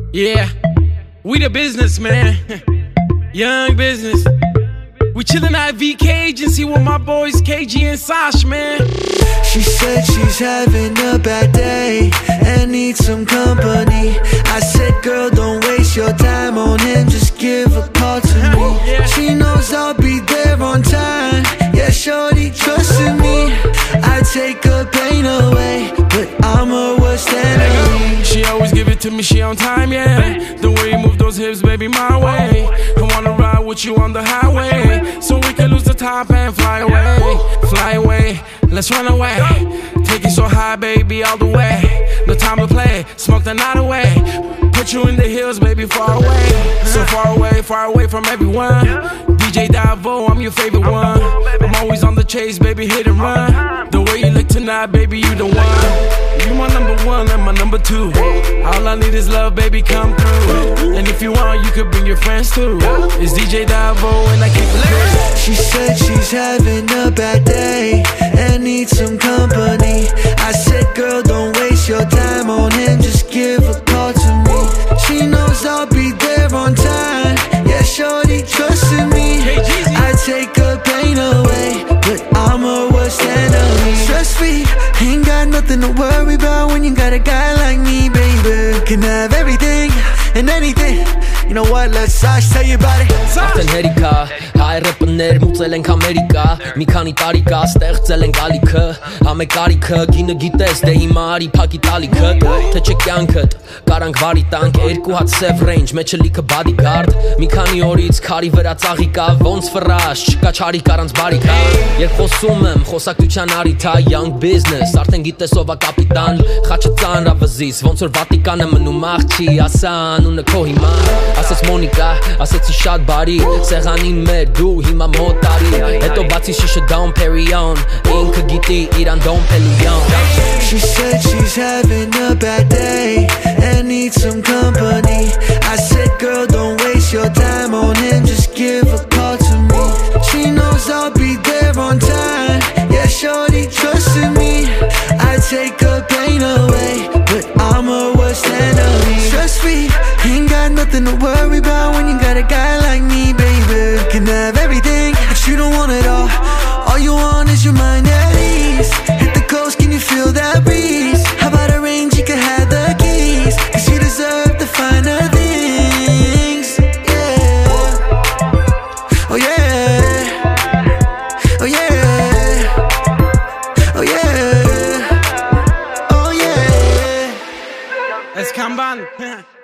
Yeah, we the business, man. Young business. We chillin' at VK Agency with my boys KG and Sash, man. She said she's having a bad day and needs some company. I said, girl, don't waste your time on him, just give a call to me. She knows I'll be there on time. Yeah, shorty, trust in me. I take her pain away, but I'm her worst enemy. She always give it to me, she on time, yeah. The way you move those hips, baby, my way. I wanna ride with you on the highway, so we can lose the top and fly away. Fly away, let's run away. Take it so high, baby, all the way. No time to play, smoke the night away. Put you in the hills, baby, far away. So far away from everyone. DJ Davo, I'm your favorite one. I'm always on the chase, baby, hit and run. The way you look tonight, baby, you the one. You my number one and my number two. All I need is love, baby, come through. And if you want, you could bring your friends too. It's DJ Davo and I keep it lit. She said she's having a bad day and needs some company. I said, girl, don't waste your time on him, just give a call to me. She knows I'll be there on time. Yeah, shorty, trust in me. I take her pain away, but I'm her worst enemy. Stress free, ain't got nothing to worry about when you got a guy like me, baby. Can have everything and anything. You know what, let's Sash tell you about it. Արդեն հերիքա, հայ ռեպներ մուծել ենք Ամերիկա. Մի քանի տարի կա, ստեղծել ենք ալիքը. Համե կարիքը, գինը գիտես, դե հիմա արի փակի տալիքըտ. Թե չէ կյանքըտ, կարանք վարի տանք. Երկու հատ սև ռեյնջ, մեջը լիքը bodyguard. Մի քանի օրից քարի վրա ծաղի կա. Ոնց ֆրաշ, չկա չարիք առանց բարիքա. Երբ խոսում եմ, խոսակցության արիթա. Young business, արդեն գիտես ով ա կապիտան. Խաչը ծանրավզիս, ոնց որ Վատիկանը մնում աղջի. Ասա անունը քո հիմա. Ասեց Մոնիկա, ասեցի շատ բարի. Սեղանին մեր դու հիմա մոտ տարի. Հետո բացի շիշը Dom Perignon. Ինքը գիտի իրան Dom Perignon. She said she's having a bad day and needs some company. I said, girl, don't waste your time on him, just give a call to me. She knows I'll be there on time. Yeah, shorty, trust in me. I take her pain away, but I'm her worst enemy. Stress free, ain't got nothing to worry about when you got a guy like me, baby. Can have everything, but you don't want it all. All you want is your mind at ease. Hit the coast, can you feel that breeze? How about a range, you can have the keys, cause you deserve the finer things. Yeah. Oh yeah. Oh yeah. Oh yeah. Oh yeah. Let's come on.